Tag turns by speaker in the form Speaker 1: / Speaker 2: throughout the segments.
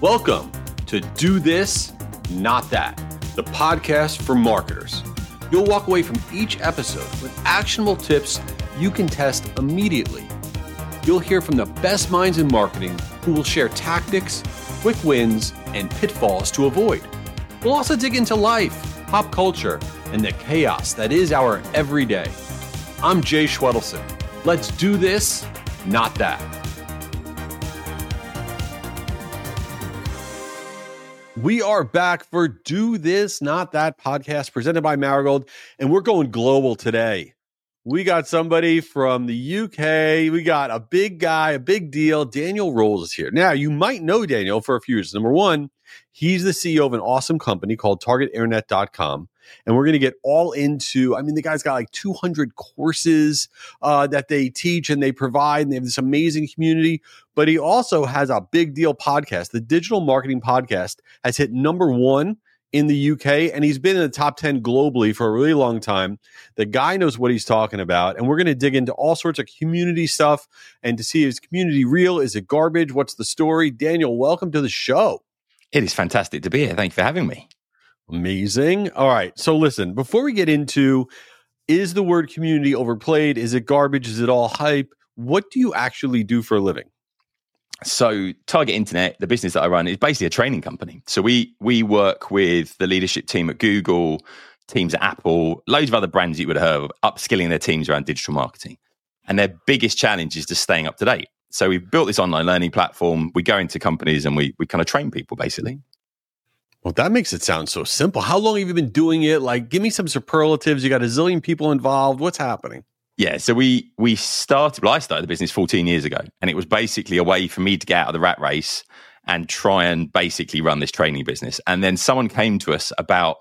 Speaker 1: Welcome to Do This, Not That, the podcast for marketers. You'll walk away from each episode with actionable tips you can test immediately. You'll hear from the best minds in marketing who will share tactics, quick wins, and pitfalls to avoid. We'll also dig into life, pop culture, and the chaos that is our everyday. I'm Jay Schwedelson. Let's do this, not that. We are back for Do This, Not That podcast presented by Marigold, and we're going global today. We got somebody from the UK. We got a big guy, a big deal. Daniel Rolls is here. Now, you might know Daniel for a few years. Number one, he's the CEO of an awesome company called TargetInternet.com. And we're going to get all into, the guy's got like 200 courses that they teach and they provide, and they have this amazing community. But he also has a big deal podcast. The Digital Marketing Podcast has hit number one in the UK, and he's been in the top 10 globally for a really long time. The guy knows what he's talking about, and we're going to dig into all sorts of community stuff and to see, is community real? Is it garbage? What's the story? Daniel, welcome to the show.
Speaker 2: It is fantastic to be here. Thank you for having me.
Speaker 1: Amazing. All right. So listen, before we get into, is the word community overplayed? Is it garbage? Is it all hype? What do you actually do for a living?
Speaker 2: So Target Internet, the business that I run, is basically a training company. So we work with the leadership team at Google, teams at Apple, loads of other brands you would have heard of, upskilling their teams around digital marketing. And their biggest challenge is just staying up to date. So we've built this online learning platform. We go into companies and we kind of train people, basically.
Speaker 1: Well, that makes it sound so simple. How long have you been doing it? Like, give me some superlatives. You got a zillion people involved. What's happening?
Speaker 2: Yeah, so I started the business 14 years ago, and it was basically a way for me to get out of the rat race and try and basically run this training business. And then someone came to us about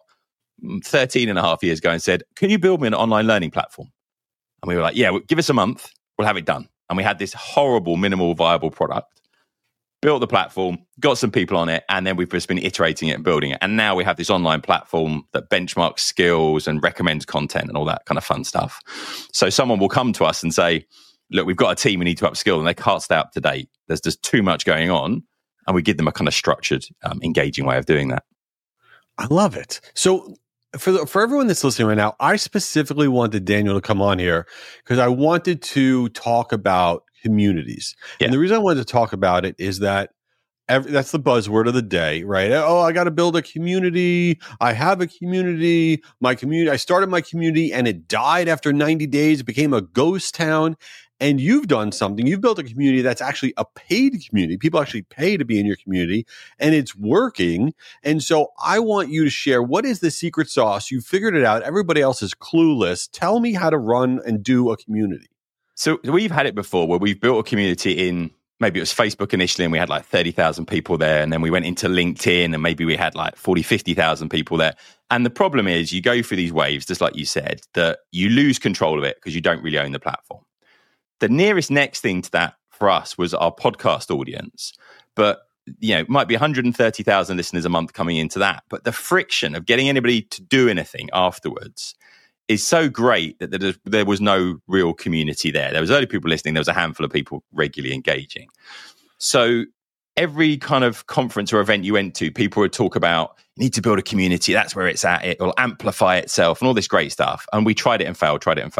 Speaker 2: 13 and a half years ago and said, can you build me an online learning platform? And we were like, yeah, give us a month. We'll have it done. And we had this horrible, minimal viable product. Built the platform, got some people on it, and then we've just been iterating it and building it. And now we have this online platform that benchmarks skills and recommends content and all that kind of fun stuff. So someone will come to us and say, look, we've got a team we need to upskill, and they can't stay up to date. There's just too much going on. And we give them a kind of structured, engaging way of doing that.
Speaker 1: I love it. So for everyone that's listening right now, I specifically wanted Daniel to come on here because I wanted to talk about communities. Yeah. And the reason I wanted to talk about it is that that's the buzzword of the day, right? Oh, I got to build a community. I have a community. I started my community and it died after 90 days. It became a ghost town. And you've done something. You've built a community that's actually a paid community. People actually pay to be in your community, and it's working. And so I want you to share, what is the secret sauce? You figured it out. Everybody else is clueless. Tell me how to run and do a community.
Speaker 2: So we've had it before where we've built a community in, maybe it was Facebook initially, and we had like 30,000 people there. And then we went into LinkedIn and maybe we had like 40, 50,000 people there. And the problem is you go through these waves, just like you said, that you lose control of it because you don't really own the platform. The nearest next thing to that for us was our podcast audience. But, it might be 130,000 listeners a month coming into that. But the friction of getting anybody to do anything afterwards is so great that there was no real community there. There was only people listening. There was a handful of people regularly engaging. So every kind of conference or event you went to, people would talk about, you need to build a community. That's where it's at. It will amplify itself and all this great stuff. And we tried it and failed.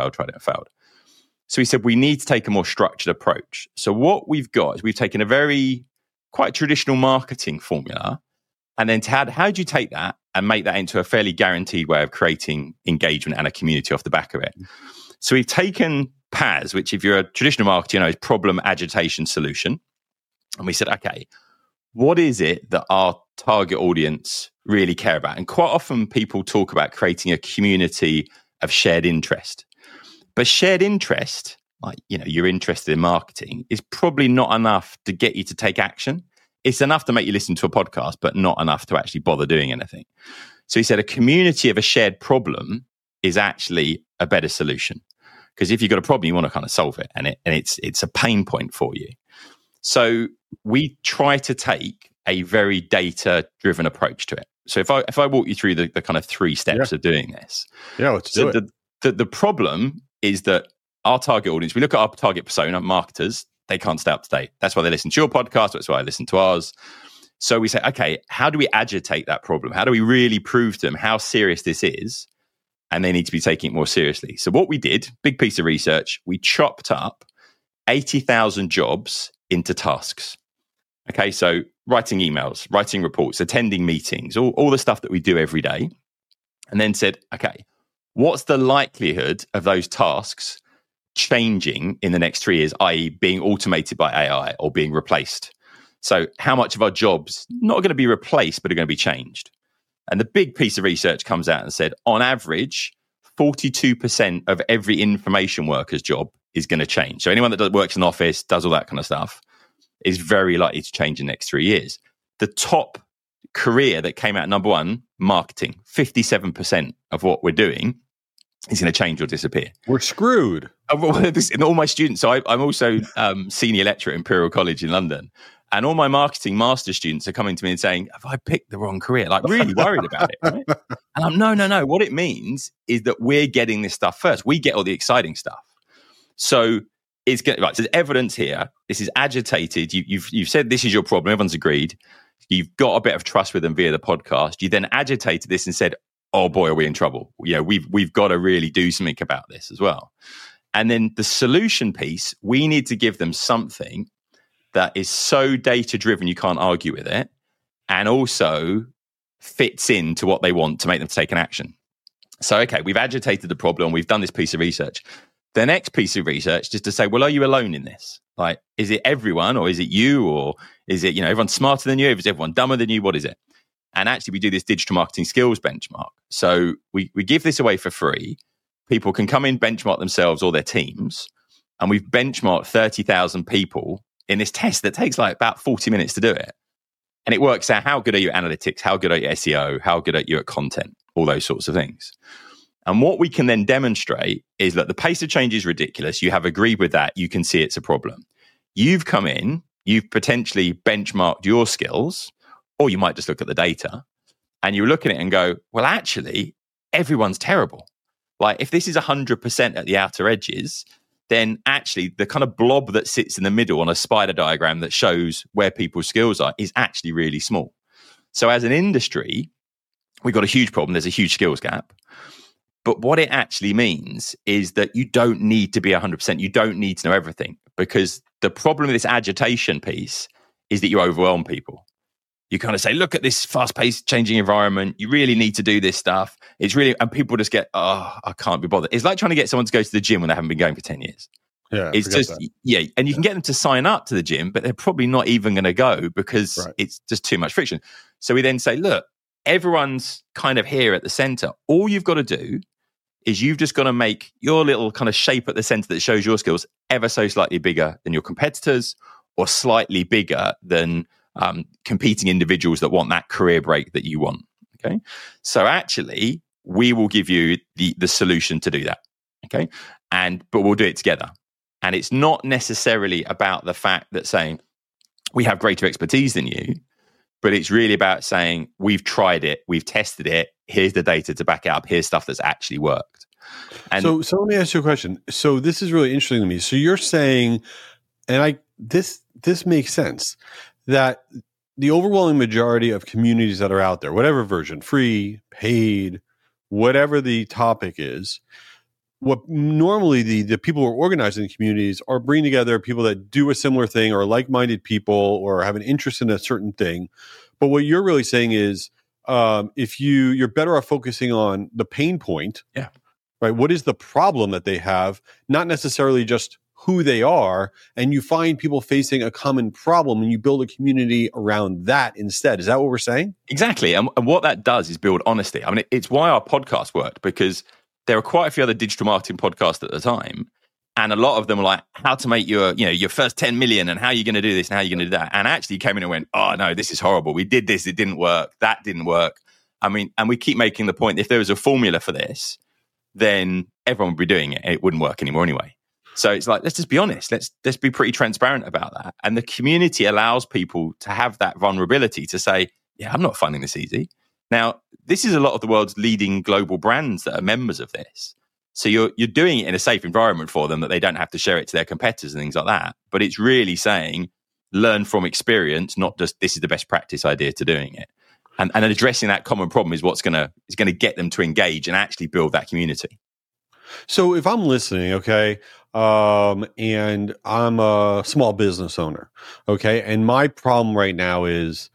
Speaker 2: So we said, we need to take a more structured approach. So what we've got is we've taken a very quite traditional marketing formula. And then how do you take that and make that into a fairly guaranteed way of creating engagement and a community off the back of it? So we've taken PAS, which if you're a traditional marketer, is problem, agitation, solution. And we said, okay, what is it that our target audience really care about? And quite often people talk about creating a community of shared interest. But shared interest, like, you're interested in marketing, is probably not enough to get you to take action. It's enough to make you listen to a podcast, but not enough to actually bother doing anything. So he said a community of a shared problem is actually a better solution. Because if you've got a problem, you want to kind of solve it, and it's a pain point for you. So we try to take a very data-driven approach to it. So if I walk you through the kind of 3 steps of doing this.
Speaker 1: Yeah, let's do it.
Speaker 2: The problem is that our target audience, we look at our target persona, marketers, they can't stay up to date. That's why they listen to your podcast. That's why I listen to ours. So we say, okay, how do we agitate that problem? How do we really prove to them how serious this is? And they need to be taking it more seriously. So what we did, big piece of research, we chopped up 80,000 jobs into tasks. Okay, so writing emails, writing reports, attending meetings, all the stuff that we do every day. And then said, okay, what's the likelihood of those tasks changing in the next 3 years, i.e. being automated by AI or being replaced? So how much of our jobs not going to be replaced, but are going to be changed? And the big piece of research comes out and said, on average, 42% of every information worker's job is going to change. So anyone that works in an office, does all that kind of stuff, is very likely to change in the next 3 years. The top career that came out number one, marketing. 57% of what we're doing is going to change or disappear.
Speaker 1: We're screwed.
Speaker 2: And all my students, so I'm also senior lecturer at Imperial College in London. And all my marketing master students are coming to me and saying, have I picked the wrong career? Like really worried about it. Right? And I'm, no. What it means is that we're getting this stuff first. We get all the exciting stuff. So it's right. So there's evidence here. This is agitated. You've said this is your problem. Everyone's agreed. You've got a bit of trust with them via the podcast. You then agitated this and said, oh boy, are we in trouble? You know, we've got to really do something about this as well. And then the solution piece, we need to give them something that is so data driven you can't argue with it, and also fits into what they want to make them take an action. So, okay, we've agitated the problem. We've done this piece of research. The next piece of research is to say, well, are you alone in this? Like, is it everyone, or is it you, or is it, everyone smarter than you? Is everyone dumber than you? What is it? And actually, we do this digital marketing skills benchmark. So we give this away for free. People can come in, benchmark themselves or their teams. And we've benchmarked 30,000 people in this test that takes like about 40 minutes to do it. And it works out how good are you at analytics, how good are you at SEO, how good are you at content, all those sorts of things. And what we can then demonstrate is that the pace of change is ridiculous. You have agreed with that. You can see it's a problem. You've come in, you've potentially benchmarked your skills, or you might just look at the data and you look at it and go, well, actually, everyone's terrible. Like if this is 100% at the outer edges, then actually the kind of blob that sits in the middle on a spider diagram that shows where people's skills are is actually really small. So as an industry, we've got a huge problem. There's a huge skills gap. But what it actually means is that you don't need to be 100%. You don't need to know everything, because the problem with this agitation piece is that you overwhelm people. You kind of say, look at this fast-paced changing environment. You really need to do this stuff. It's really, and people just get, oh, I can't be bothered. It's like trying to get someone to go to the gym when they haven't been going for 10 years.
Speaker 1: Yeah,
Speaker 2: it's just, that. And you can get them to sign up to the gym, but they're probably not even going to go because it's just too much friction. So we then say, look, everyone's kind of here at the center. All you've got to do is you've just got to make your little kind of shape at the center that shows your skills ever so slightly bigger than your competitors, or slightly bigger than competing individuals that want that career break that you want. Okay. So actually, we will give you the solution to do that. Okay. But we'll do it together. And it's not necessarily about the fact that saying we have greater expertise than you, but it's really about saying we've tried it, we've tested it, here's the data to back it up, here's stuff that's actually worked. And
Speaker 1: so let me ask you a question. So this is really interesting to me. So you're saying, and this makes sense, that the overwhelming majority of communities that are out there, whatever version, free, paid, whatever the topic is, what normally the people who are organizing communities are bringing together people that do a similar thing, or like-minded people, or have an interest in a certain thing. But what you're really saying is, if you're better off focusing on the pain point, right? What is the problem that they have? Not necessarily just who they are, and you find people facing a common problem and you build a community around that instead. Is that what we're saying?
Speaker 2: Exactly. And what that does is build honesty. I mean, it's why our podcast worked, because there are quite a few other digital marketing podcasts at the time, and a lot of them were like, how to make your first 10 million, and how you're going to do this and how you're going to do that. And actually came in and went, oh no, this is horrible. We did this, it didn't work. That didn't work. I mean, and we keep making the point, if there was a formula for this, then everyone would be doing it and it wouldn't work anymore anyway. So it's like, let's just be honest. Let's be pretty transparent about that. And the community allows people to have that vulnerability to say, yeah, I'm not finding this easy. Now, this is a lot of the world's leading global brands that are members of this. So you're doing it in a safe environment for them, that they don't have to share it to their competitors and things like that. But it's really saying, learn from experience, not just this is the best practice idea to doing it. And addressing that common problem is what's gonna get them to engage and actually build that community.
Speaker 1: So if I'm listening, okay, and I'm a small business owner, okay, and my problem right now is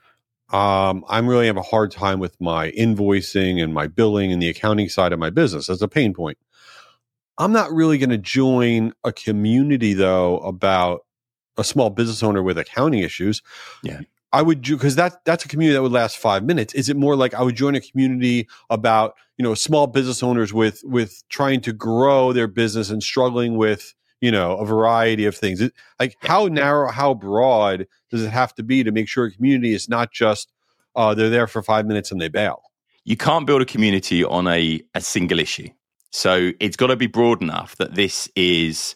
Speaker 1: I'm really have a hard time with my invoicing and my billing and the accounting side of my business. That's a pain point. I'm not really going to join a community though about a small business owner with accounting issues.
Speaker 2: Yeah.
Speaker 1: I would do, because that's a community that would last 5 minutes. Is it more like I would join a community about, small business owners with trying to grow their business and struggling with, a variety of things? How narrow, how broad does it have to be to make sure a community is not just they're there for 5 minutes and they bail?
Speaker 2: You can't build a community on a single issue. So it's got to be broad enough that this is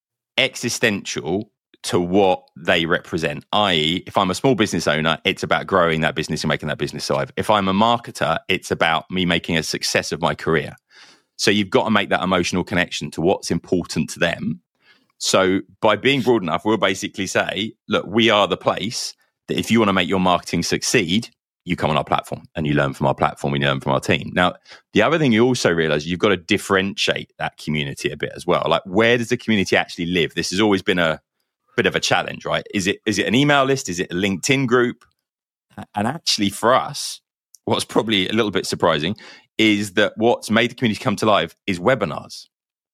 Speaker 2: existential to what they represent, i.e., if I'm a small business owner, it's about growing that business and making that business thrive. If I'm a marketer, it's about me making a success of my career. So you've got to make that emotional connection to what's important to them. So by being broad enough, we'll basically say, look, we are the place that if you want to make your marketing succeed, you come on our platform and you learn from our platform and you learn from our team. Now, the other thing you also realize, you've got to differentiate that community a bit as well. Like, where does the community actually live? This has always been a bit of a challenge, right? Is it an email list? Is it a LinkedIn group? And actually for us, what's probably a little bit surprising is that what's made the community come to life is webinars.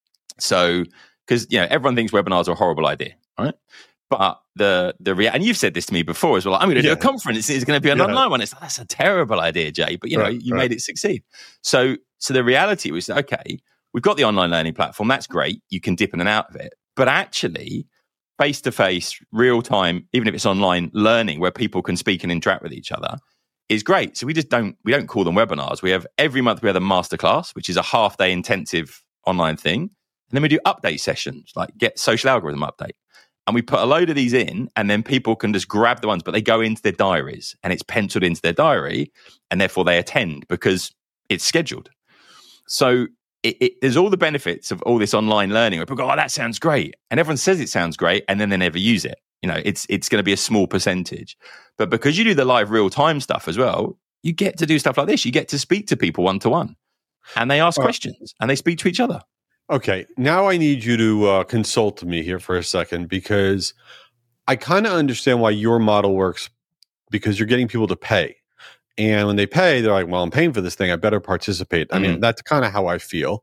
Speaker 2: So, because everyone thinks webinars are a horrible idea, right? But and you've said this to me before as well. I'm going to do a conference. It's going to be an online one. It's like, that's a terrible idea, Jay. But you made it succeed. So the reality was, okay, we've got the online learning platform. That's great. You can dip in and out of it. But actually, face-to-face, real-time, even if it's online learning where people can speak and interact with each other is great. So we don't call them webinars. Every month we have a masterclass, which is a half-day intensive online thing. And then we do update sessions, like get social algorithm update. And we put a load of these in, and then people can just grab the ones, but they go into their diaries and it's penciled into their diary, and therefore they attend because it's scheduled. So there's all the benefits of all this online learning where people go, oh, that sounds great. And everyone says it sounds great, and then they never use it. It's going to be a small percentage. But because you do the live real-time stuff as well, you get to do stuff like this. You get to speak to people one-to-one, and they ask questions, and they speak to each other.
Speaker 1: Okay, now I need you to consult me here for a second, because I kind of understand why your model works, because you're getting people to pay. And when they pay, they're like, well, I'm paying for this thing. I better participate. I mean, that's kind of how I feel.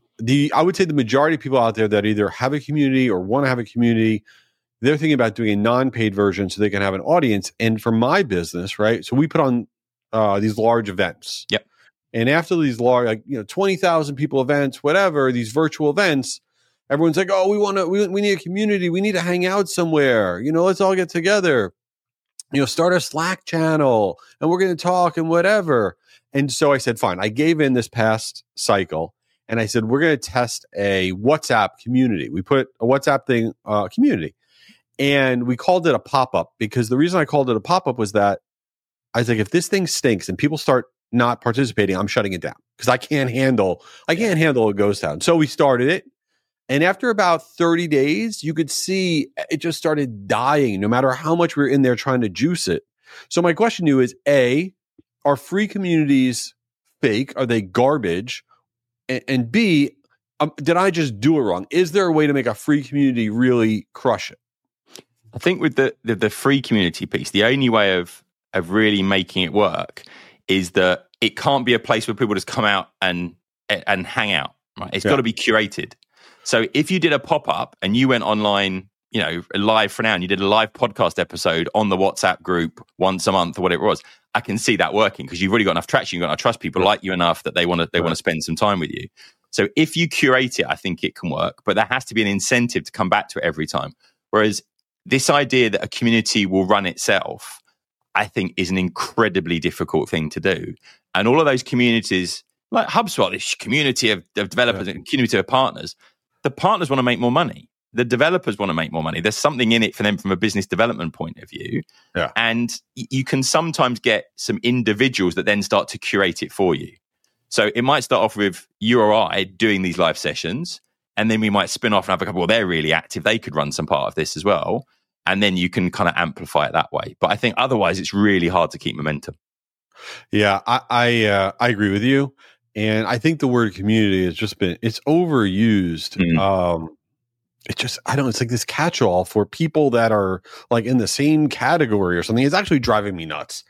Speaker 1: I would say the majority of people out there that either have a community or want to have a community, they're thinking about doing a non-paid version so they can have an audience. And for my business, right, so we put on these large events.
Speaker 2: Yep.
Speaker 1: And after these large, 20,000 people events, whatever, these virtual events, everyone's like, oh, we need a community. We need to hang out somewhere. Let's all get together. Start a Slack channel and we're going to talk and whatever. And so I said, fine. I gave in this past cycle and I said, we're going to test a WhatsApp community. We put a WhatsApp thing, community, and we called it a pop-up, because the reason I called it a pop-up was that I was like, if this thing stinks and people start not participating, I'm shutting it down, because I can't handle a ghost town. So we started it. And after about 30 days, you could see it just started dying, no matter how much we were in there trying to juice it. So my question to you is, A, are free communities fake? Are they garbage? And B, did I just do it wrong? Is there a way to make a free community really crush it?
Speaker 2: I think with the free community piece, the only way of really making it work is that it can't be a place where people just come out and hang out. Right? It's got to be curated. So if you did a pop-up and you went online, live for now, and you did a live podcast episode on the WhatsApp group once a month or whatever it was, I can see that working, because you've already got enough traction. You've got enough trust. People like you enough that they want to spend some time with you. So if you curate it, I think it can work, but there has to be an incentive to come back to it every time. Whereas this idea that a community will run itself, I think, is an incredibly difficult thing to do. And all of those communities, like HubSpot, this community of developers and community of partners, the partners want to make more money. The developers want to make more money. There's something in it for them from a business development point of view. Yeah. And you can sometimes get some individuals that then start to curate it for you. So it might start off with you or I doing these live sessions, and then we might spin off and have a couple, well, they're really active. They could run some part of this as well. And then you can kind of amplify it that way. But I think otherwise it's really hard to keep momentum.
Speaker 1: Yeah, I agree with you. And I think the word community has just it's overused. It's like this catch-all for people that are like in the same category or something. It's actually driving me nuts.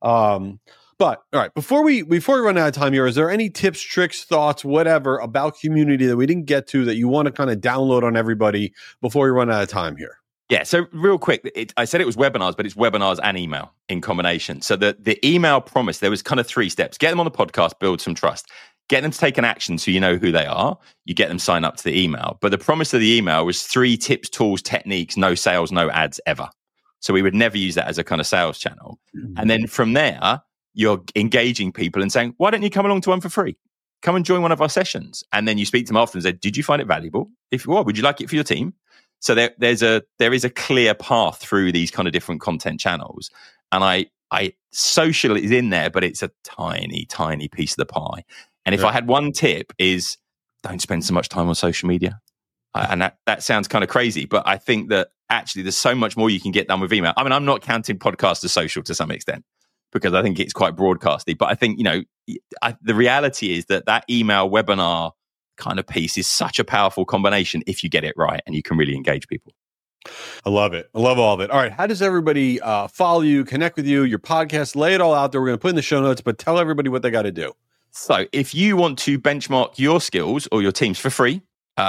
Speaker 1: But all right, before we run out of time here, is there any tips, tricks, thoughts, whatever about community that we didn't get to that you want to kind of download on everybody before we run out of time here?
Speaker 2: Yeah, so real quick, I said it was webinars, but it's webinars and email in combination. So the email promise, there was kind of 3 steps. Get them on the podcast, build some trust. Get them to take an action so you know who they are. You get them signed up to the email. But the promise of the email was 3 tips, tools, techniques, no sales, no ads ever. So we would never use that as a kind of sales channel. And then from there, you're engaging people and saying, why don't you come along to one for free? Come and join one of our sessions. And then you speak to them after and say, did you find it valuable? If what, would you like it for your team? So there is a clear path through these kind of different content channels. And social is in there, but it's a tiny, tiny piece of the pie. And if I had one tip is don't spend so much time on social media. And that sounds kind of crazy, but I think that actually there's so much more you can get done with email. I mean, I'm not counting podcasts as social to some extent because I think it's quite broadcasty. But I think, the reality is that email webinar kind of piece is such a powerful combination if you get it right and you can really engage people.
Speaker 1: I love it. I love all of it. All right. How does everybody follow you, connect with you, your podcast? Lay it all out there. We're going to put in the show notes, but tell everybody what they got to do.
Speaker 2: So if you want to benchmark your skills or your teams for free,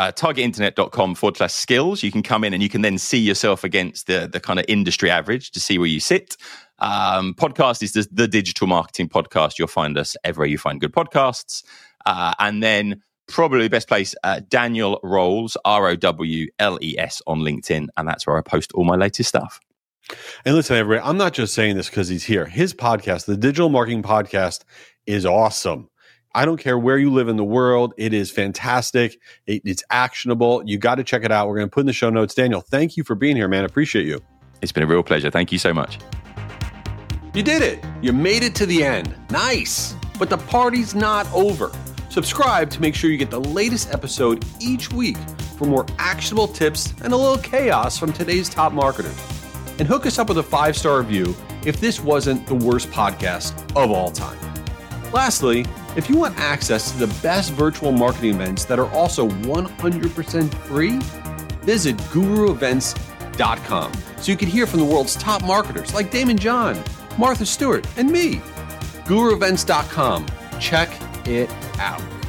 Speaker 2: targetinternet.com/skills, you can come in and you can then see yourself against the kind of industry average to see where you sit. Podcast is the digital marketing podcast. You'll find us everywhere you find good podcasts. And then probably the best place, Daniel Rowles, Rowles on LinkedIn. And that's where I post all my latest stuff.
Speaker 1: And listen, everybody, I'm not just saying this because he's here. His podcast, the Digital Marketing Podcast, is awesome. I don't care where you live in the world. It is fantastic. It's actionable. You got to check it out. We're going to put in the show notes. Daniel, thank you for being here, man. Appreciate you.
Speaker 2: It's been a real pleasure. Thank you so much.
Speaker 1: You did it. You made it to the end. Nice. But the party's not over. Subscribe to make sure you get the latest episode each week for more actionable tips and a little chaos from today's top marketers. And hook us up with a 5-star review if this wasn't the worst podcast of all time. Lastly, if you want access to the best virtual marketing events that are also 100% free, visit guruevents.com so you can hear from the world's top marketers like Damon John, Martha Stewart, and me. guruevents.com. Check it out.